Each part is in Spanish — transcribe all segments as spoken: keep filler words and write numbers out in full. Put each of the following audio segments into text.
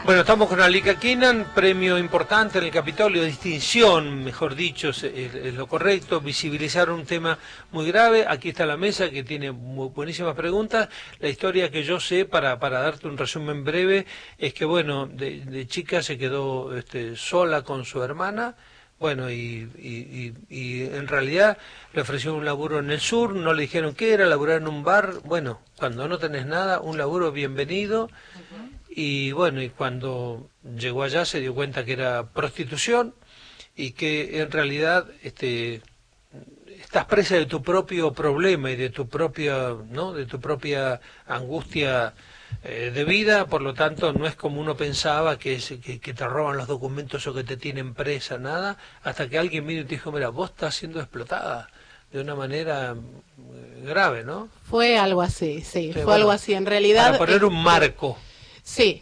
Bueno, estamos con Alika Kinan, premio importante en el Capitolio, distinción, mejor dicho, es, es lo correcto, visibilizar un tema muy grave. Aquí está la mesa que tiene muy buenísimas preguntas. La historia que yo sé, para, para darte un resumen breve, es que, bueno, de, de chica se quedó este, sola con su hermana. Bueno, y, y, y, y en realidad le ofrecieron un laburo en el sur, no le dijeron qué era, laburar en un bar. Bueno, cuando no tenés nada, un laburo bienvenido. Uh-huh. Y bueno, y cuando llegó allá se dio cuenta que era prostitución y que en realidad este, estás presa de tu propio problema y de tu propia, ¿no? de tu propia angustia eh, de vida. Por lo tanto, no es como uno pensaba, que, es, que, que te roban los documentos o que te tienen presa, nada, hasta que alguien vino y te dijo, mira, vos estás siendo explotada de una manera grave, ¿no? Fue algo así, sí, sí fue bueno, algo así. En realidad... Para poner un marco. Sí,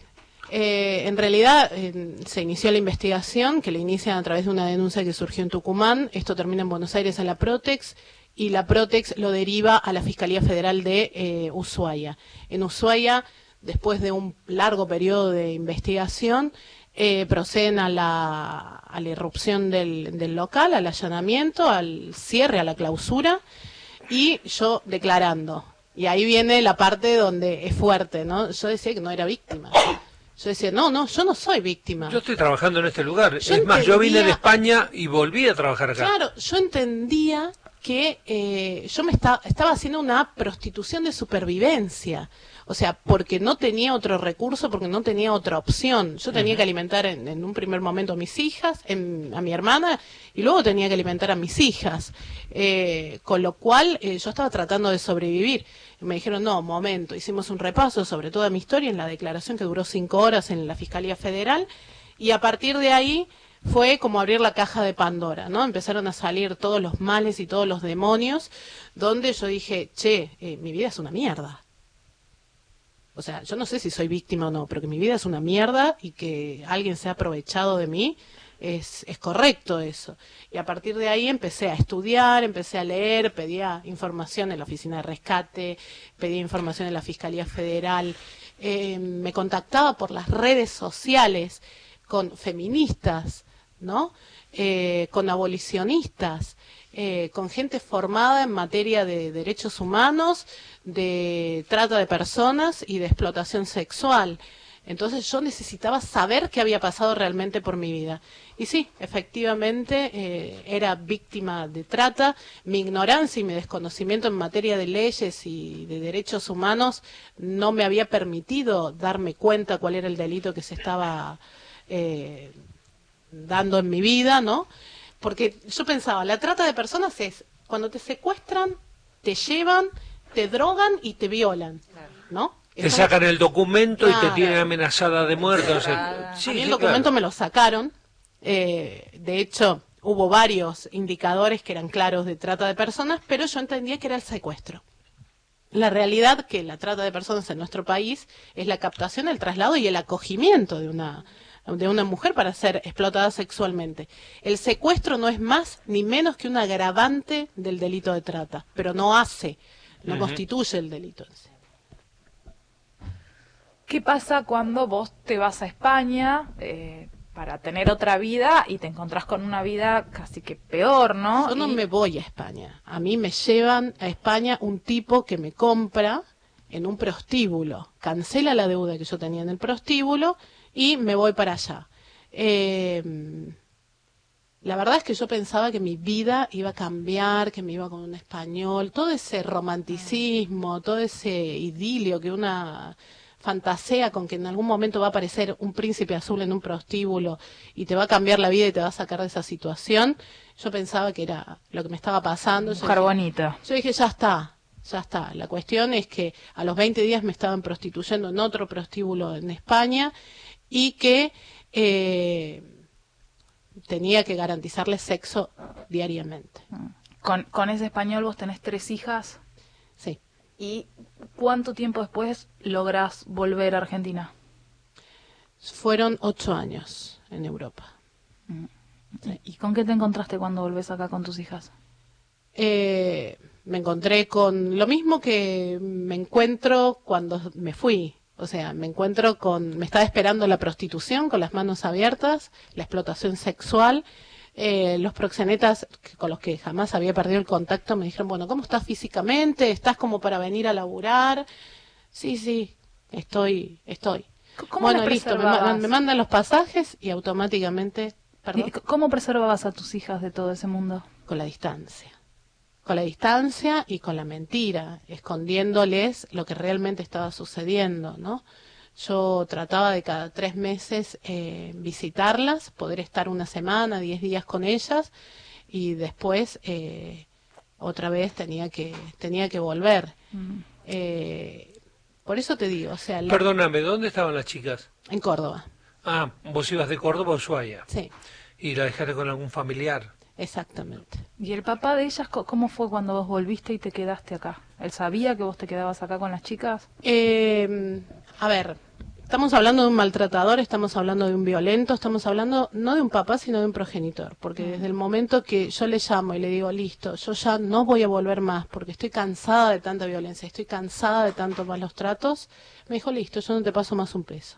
eh, en realidad eh, se inició la investigación, que la inician a través de una denuncia que surgió en Tucumán. Esto termina en Buenos Aires, en la Protex, y la Protex lo deriva a la Fiscalía Federal de eh, Ushuaia. En Ushuaia, después de un largo periodo de investigación, eh, proceden a la, a la irrupción del, del local, al allanamiento, al cierre, a la clausura, y yo declarando. Y ahí viene la parte donde es fuerte, ¿no? Yo decía que no era víctima. Yo decía, no, no, yo no soy víctima. Yo estoy trabajando en este lugar. Yo es entendía, más, yo vine de España y volví a trabajar acá. Claro, yo entendía que eh, yo me estaba, estaba haciendo una prostitución de supervivencia. O sea, porque no tenía otro recurso, porque no tenía otra opción. Yo tenía uh-huh. que alimentar en, en un primer momento a mis hijas, en, a mi hermana, y luego tenía que alimentar a mis hijas. Eh, con lo cual, eh, yo estaba tratando de sobrevivir. Y me dijeron, no, momento, hicimos un repaso sobre toda mi historia en la declaración que duró cinco horas en la Fiscalía Federal, y a partir de ahí fue como abrir la caja de Pandora, ¿no? Empezaron a salir todos los males y todos los demonios, donde yo dije, che, eh, mi vida es una mierda. O sea, yo no sé si soy víctima o no, pero que mi vida es una mierda y que alguien se ha aprovechado de mí, es, es correcto eso. Y a partir de ahí empecé a estudiar, empecé a leer, pedía información en la Oficina de Rescate, pedía información en la Fiscalía Federal, eh, me contactaba por las redes sociales con feministas, ¿no? Eh, con abolicionistas, eh, con gente formada en materia de derechos humanos, de trata de personas y de explotación sexual. Entonces yo necesitaba saber qué había pasado realmente por mi vida. Y sí, efectivamente, eh, era víctima de trata. Mi ignorancia y mi desconocimiento en materia de leyes y de derechos humanos no me había permitido darme cuenta cuál era el delito que se estaba eh, dando en mi vida, ¿no? Porque yo pensaba, la trata de personas es cuando te secuestran, te llevan, te drogan y te violan, ¿no? Te sacan el documento claro. y te tienen amenazada de muerte. O sea, sí, a mí el sí, documento claro. me lo sacaron. Eh, de hecho, hubo varios indicadores que eran claros de trata de personas, pero yo entendía que era el secuestro. La realidad que la trata de personas en nuestro país es la captación, el traslado y el acogimiento de una de una mujer para ser explotada sexualmente. El secuestro no es más ni menos que un agravante del delito de trata, pero no hace, no uh-huh. constituye el delito en sí. ¿Qué pasa cuando vos te vas a España eh, para tener otra vida y te encontrás con una vida casi que peor, ¿no? Yo no y... me voy a España. A mí me llevan a España un tipo que me compra en un prostíbulo. Cancela la deuda que yo tenía en el prostíbulo y me voy para allá. Eh, la verdad es que yo pensaba que mi vida iba a cambiar, que me iba con un español. Todo ese romanticismo, todo ese idilio que una fantasea con que en algún momento va a aparecer un príncipe azul en un prostíbulo y te va a cambiar la vida y te va a sacar de esa situación. Yo pensaba que era lo que me estaba pasando. Mujer bonita. Yo dije, ya está, ya está. La cuestión es que a los veinte días me estaban prostituyendo en otro prostíbulo en España y que eh, tenía que garantizarle sexo diariamente. ¿Con, con ese español vos tenés tres hijas? Sí. ¿Y cuánto tiempo después lográs volver a Argentina? Fueron ocho años en Europa. Mm. Sí. ¿Y con qué te encontraste cuando volvés acá con tus hijas? Eh, me encontré con lo mismo que me encuentro cuando me fui. O sea, me encuentro con, me está esperando la prostitución con las manos abiertas, la explotación sexual. Eh, los proxenetas con los que jamás había perdido el contacto me dijeron, bueno, ¿cómo estás físicamente? ¿Estás como para venir a laburar? Sí, sí, estoy, estoy. ¿Cómo bueno, las listo, me, preservabas? me mandan los pasajes y automáticamente, perdón, ¿Y ¿Cómo preservabas a tus hijas de todo ese mundo? con la distancia. Con la distancia y con la mentira, escondiéndoles lo que realmente estaba sucediendo, ¿no? Yo trataba de cada tres meses eh, visitarlas, poder estar una semana, diez días con ellas, y después eh, otra vez tenía que tenía que volver. Mm. Eh, por eso te digo, o sea, la- Perdóname, ¿dónde estaban las chicas? en Córdoba, Ah, vos ibas de Córdoba a Ushuaia. sí, ¿Y la dejaste con algún familiar? exactamente. ¿Y el papá de ellas co- cómo fue cuando vos volviste y te quedaste acá? ¿Él sabía que vos te quedabas acá con las chicas? Eh, a ver, estamos hablando de un maltratador, estamos hablando de un violento, estamos hablando no de un papá, sino de un progenitor. Porque desde el momento que yo le llamo y le digo, listo, yo ya no voy a volver más porque estoy cansada de tanta violencia, estoy cansada de tantos malos tratos, me dijo, listo, yo no te paso más un peso.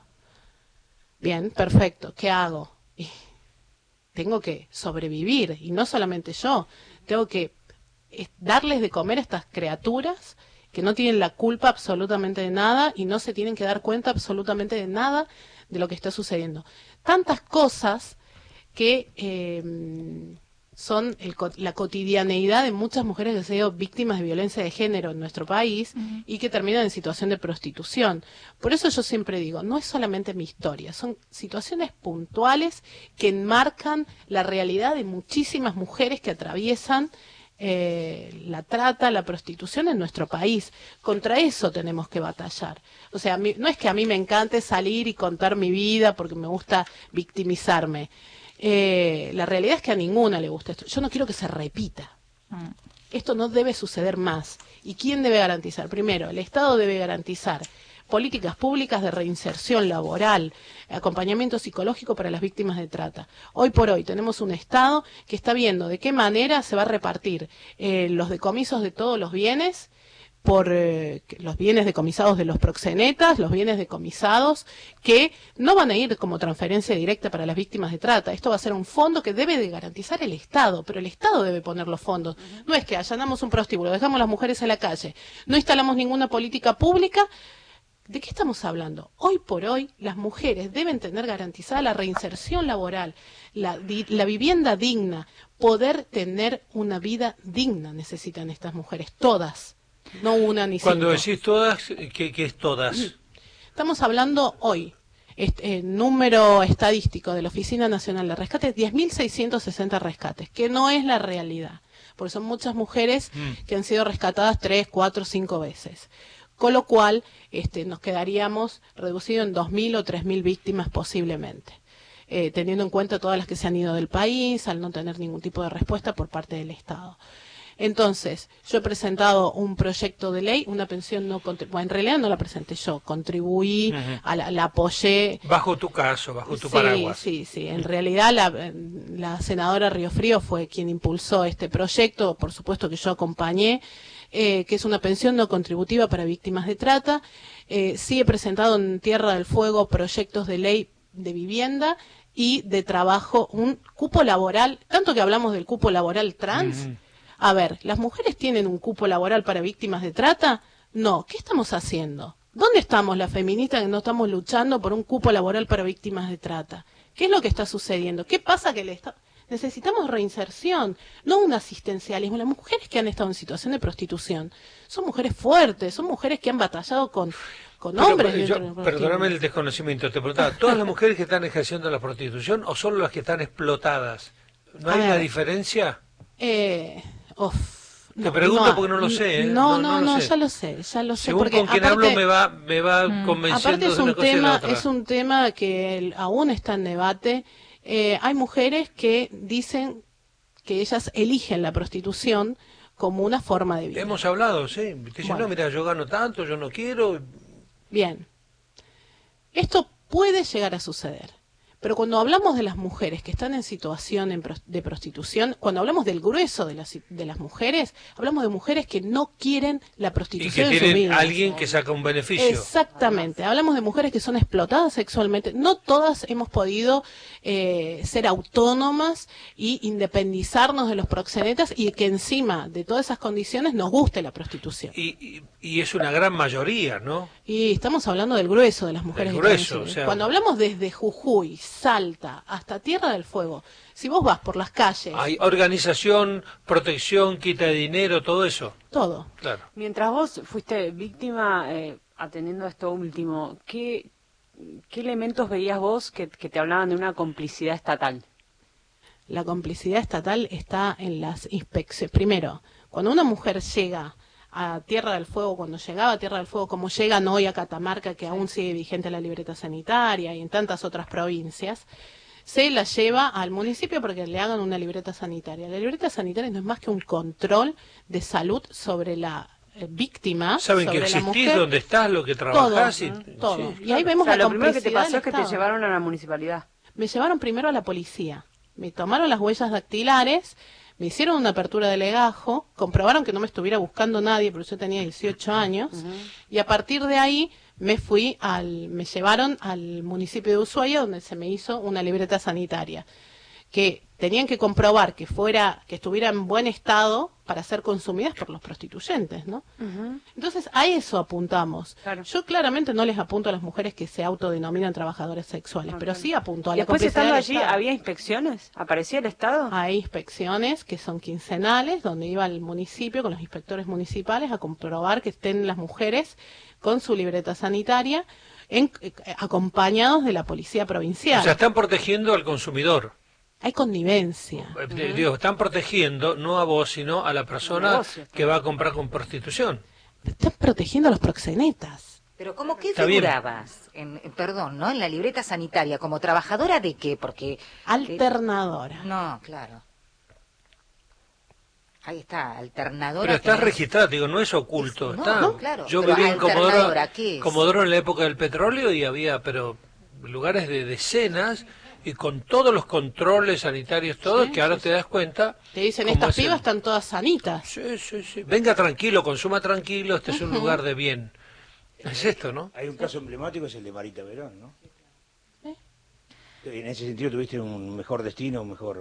Bien, perfecto, ¿qué hago? Y tengo que sobrevivir, y no solamente yo, tengo que es- darles de comer a estas criaturas que no tienen la culpa absolutamente de nada y no se tienen que dar cuenta absolutamente de nada de lo que está sucediendo. Tantas cosas que eh, son el co- la cotidianeidad de muchas mujeres que han sido víctimas de violencia de género en nuestro país Ujú. y que terminan en situación de prostitución. Por eso yo siempre digo, no es solamente mi historia, son situaciones puntuales que enmarcan la realidad de muchísimas mujeres que atraviesan eh, la trata, la prostitución en nuestro país. Contra eso tenemos que batallar. O sea, a mí- no es que a mí me encante salir y contar mi vida porque me gusta victimizarme. Eh, la realidad es que a ninguna le gusta esto. Yo no quiero que se repita. Mm. Esto no debe suceder más. ¿Y quién debe garantizar? Primero, el Estado debe garantizar políticas públicas de reinserción laboral, acompañamiento psicológico para las víctimas de trata. Hoy por hoy tenemos un Estado que está viendo de qué manera se va a repartir eh, los decomisos de todos los bienes, por eh, que- los bienes decomisados de los proxenetas, los bienes decomisados que no van a ir como transferencia directa para las víctimas de trata. Esto va a ser un fondo que debe de garantizar el Estado, pero el Estado debe poner los fondos. No es que allanamos un prostíbulo, dejamos a las mujeres en la calle, no instalamos ninguna política pública. ¿De qué estamos hablando? Hoy por hoy las mujeres deben tener garantizada la reinserción laboral, la, di- la vivienda digna, poder tener una vida digna necesitan estas mujeres, todas, no una ni Cuando cinco. decís todas, ¿qué, qué es todas? Estamos hablando hoy, este, el número estadístico de la Oficina Nacional de Rescate, diez mil seiscientos sesenta rescates, que no es la realidad, porque son muchas mujeres Mm. que han sido rescatadas tres, cuatro, cinco veces. Con lo cual, este, nos quedaríamos reducidos en dos mil o tres mil víctimas posiblemente, eh, teniendo en cuenta todas las que se han ido del país, al no tener ningún tipo de respuesta por parte del Estado. Entonces, yo he presentado un proyecto de ley, una pensión no contributiva, bueno, en realidad no la presenté yo, contribuí, Ujú. a la, la apoyé. Bajo tu caso, bajo tu Sí, paraguas. sí, sí. En realidad la, la senadora Riofrío fue quien impulsó este proyecto, por supuesto que yo acompañé, eh, que es una pensión no contributiva para víctimas de trata. Eh, sí he presentado en Tierra del Fuego proyectos de ley de vivienda y de trabajo, un cupo laboral, tanto que hablamos del cupo laboral trans. Ujú. A ver, ¿las mujeres tienen un cupo laboral para víctimas de trata? No. ¿Qué estamos haciendo? ¿Dónde estamos las feministas que no estamos luchando por un cupo laboral para víctimas de trata? ¿Qué es lo que está sucediendo? ¿Qué pasa que el Estado... Necesitamos reinserción, no un asistencialismo. Las mujeres que han estado en situación de prostitución son mujeres fuertes, son mujeres que han batallado con, con Pero, hombres. yo- dentro del prostíbulo. perdóname el desconocimiento, te preguntaba, ¿todas las mujeres que están ejerciendo la prostitución o solo las que están explotadas? ¿No A hay una ver. diferencia? Eh, uf, Te pregunto porque no lo sé, ¿eh? No, No, no, no no, lo sé. ya lo sé, ya lo sé. Según porque con quien aparte- hablo me va, me va Mm. convenciendo Aparte es de una un cosa y de la tema, otra. es un tema que el- aún está en debate. Eh, hay mujeres que dicen que ellas eligen la prostitución como una forma de vida. Hemos hablado, sí. Te dicen, Bueno. no, mira, yo gano tanto, yo no quiero. Bien. Esto puede llegar a suceder, Pero cuando hablamos de las mujeres que están en situación en pros- de prostitución, cuando hablamos del grueso de las, de las mujeres, hablamos de mujeres que no quieren la Y prostitución que en su tienen vida. alguien que saca un beneficio. Exactamente, hablamos de mujeres que son explotadas sexualmente. No todas hemos podido eh, ser autónomas y independizarnos de los proxenetas y que encima de todas esas condiciones nos guste la prostitución. Y, y, y es una gran mayoría, ¿no? Y estamos hablando del grueso de las mujeres. Del que grueso, están en- o sea- Cuando hablamos desde Jujuy, Salta, hasta Tierra del Fuego, si vos vas por las calles, Hay organización, protección, quita de dinero, todo eso. todo. Claro. Mientras vos fuiste víctima, eh, atendiendo a esto último, ¿qué, qué elementos veías vos que, que te hablaban de una complicidad estatal? La complicidad estatal está en las inspecciones. Primero, cuando una mujer llega a Tierra del Fuego, cuando llegaba a Tierra del Fuego, como llegan hoy a Catamarca, que aún sigue vigente la libreta sanitaria, y en tantas otras provincias, se la lleva al municipio para que le hagan una libreta sanitaria. La libreta sanitaria no es más que un control de salud sobre la eh, víctima, Saben que sobre la existís, mujer. dónde estás, lo que trabajás. y, Todo. sí, Y ahí claro. vemos O sea, la lo primero que te complicidad pasó del es que te Estado. llevaron a la municipalidad. Me llevaron primero a la policía, me tomaron las huellas dactilares, me hicieron una apertura de legajo, comprobaron que no me estuviera buscando nadie, porque yo tenía dieciocho años, y a partir de ahí me fui al, me llevaron al municipio de Ushuaia, donde se me hizo una libreta sanitaria, que tenían que comprobar que fuera, que estuviera en buen estado para ser consumidas por los prostituyentes, ¿no? Entonces a eso apuntamos. Claro. Yo claramente no les apunto a las mujeres que se autodenominan trabajadoras sexuales, No, pero claro. sí apunto a Y la después complicidad estando del allí, Estado. ¿había inspecciones? ¿Aparecía el Estado? Hay inspecciones que son quincenales, donde iba el municipio con los inspectores municipales a comprobar que estén las mujeres con su libreta sanitaria, en- eh, acompañados de la policía provincial. O sea, están protegiendo al consumidor. Hay connivencia. Eh, Digo, están protegiendo no a vos, sino a la persona negocio, que va a comprar con prostitución. Están protegiendo a los proxenetas. Pero ¿cómo qué Está bien. figurabas? En, en- perdón, ¿no? En la libreta sanitaria, ¿como trabajadora de qué? Porque... Alternadora. No, claro. Ahí está, alternadora. Pero está que no es- registrado, digo, no es oculto. No, está. no, claro, Yo pero viví en Comodoro, alternadora, ¿qué es? Comodoro en la época del petróleo y había, pero lugares de decenas y con todos los controles sanitarios, todos, Sí, que ahora sí, te das cuenta. Te dicen, cómo estas es el- pibas están todas sanitas. Sí, sí, sí. Venga tranquilo, consuma tranquilo, este es un lugar de bien. Es esto, ¿no? Hay un caso emblemático, es el de Marita Verón, ¿no? ¿Eh? En ese sentido tuviste un mejor destino, un mejor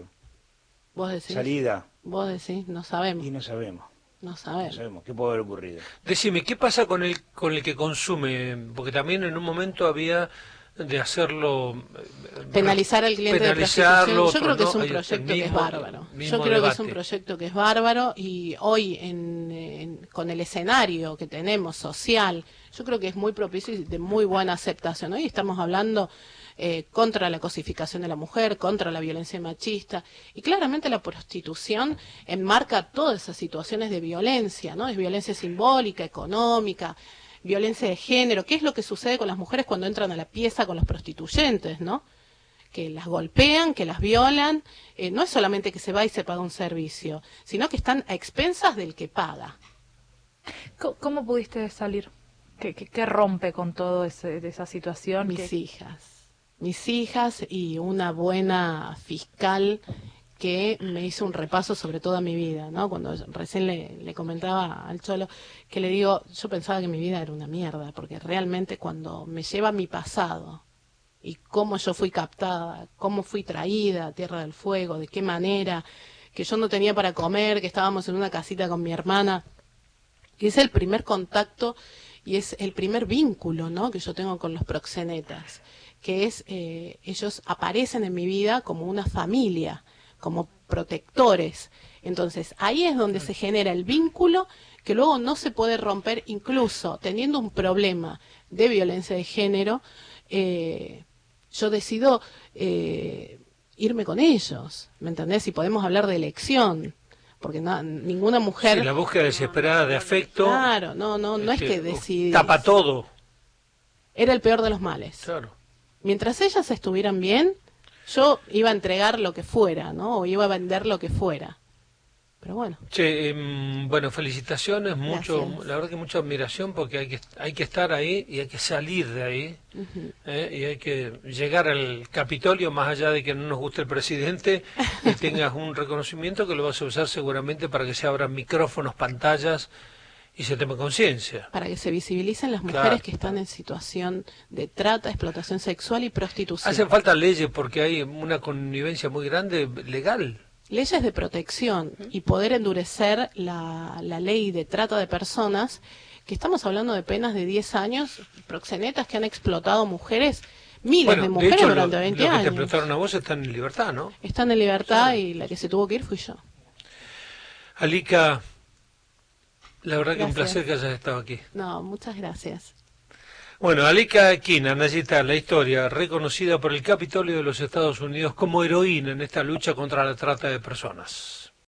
Vos decís, salida, vos decís, no sabemos, y no sabemos, no no sabemos. sabemos qué puede haber ocurrido. Decime, ¿qué pasa con el, con el que consume? Porque también en un momento había de hacerlo... eh, Penalizar al cliente de penalizarlo, prostitución. Yo creo que otro es un no. Hay el proyecto que es mismo- bárbaro. mismo Yo creo que es un debate. proyecto que es bárbaro y hoy en, en- con el escenario que tenemos social, yo creo que es muy propicio y de muy buena aceptación. Hoy estamos hablando eh, contra la cosificación de la mujer, contra la violencia machista y claramente la prostitución enmarca todas esas situaciones de violencia, ¿no? Es violencia simbólica, económica, violencia de género. ¿Qué es lo que sucede con las mujeres cuando entran a la pieza con los prostituyentes, no? Que las golpean, que las violan. Eh, no es solamente que se va y se paga un servicio, sino que están a expensas del que paga. ¿Cómo, cómo pudiste salir? ¿Qué, qué, qué rompe con todo ese, de esa situación? Mis ¿Qué- hijas. Mis hijas y una buena fiscal que me hizo un repaso sobre toda mi vida, ¿no? Cuando recién le, le comentaba al Cholo que le digo, yo pensaba que mi vida era una mierda, porque realmente cuando me lleva mi pasado y cómo yo fui captada, cómo fui traída a Tierra del Fuego, de qué manera, que yo no tenía para comer, que estábamos en una casita con mi hermana, que es el primer contacto y es el primer vínculo, ¿no?, que yo tengo con los proxenetas, que es, eh, ellos aparecen en mi vida como una familia, como protectores. Entonces, ahí es donde se genera el vínculo que luego no se puede romper, incluso teniendo un problema de violencia de género, eh, yo decido eh, irme con ellos, ¿me entendés? Y podemos hablar de elección, porque na- ninguna mujer... Sí, la búsqueda desesperada de afecto. Claro, no, no, no es este, que decidís. tapa todo. Era el peor de los males. Claro. Mientras ellas estuvieran bien, yo iba a entregar lo que fuera, ¿no? O iba a vender lo que fuera. Pero bueno. Che, eh, bueno, felicitaciones, mucho, Gracias. la verdad que mucha admiración porque hay que hay que estar ahí y hay que salir de ahí Ujú. eh, y hay que llegar al Capitolio más allá de que no nos guste el presidente y tengas un reconocimiento que lo vas a usar seguramente para que se abran micrófonos, pantallas y se tome conciencia. Para que se visibilicen las mujeres Claro. que están en situación de trata, explotación sexual y prostitución. Hacen falta leyes porque hay una connivencia muy grande legal. Leyes de protección y poder endurecer la, la ley de trata de personas, que estamos hablando de penas de diez años, proxenetas que han explotado mujeres, miles Bueno, de de mujeres hecho, durante lo, veinte lo que te años. explotaron a vos están en libertad, ¿no? Están en libertad y la que se tuvo que ir fui yo. Alica, la verdad que un Gracias. placer que hayas estado aquí. No, muchas gracias. Bueno, Alica Quina, allí está la historia, reconocida por el Capitolio de los Estados Unidos como heroína en esta lucha contra la trata de personas.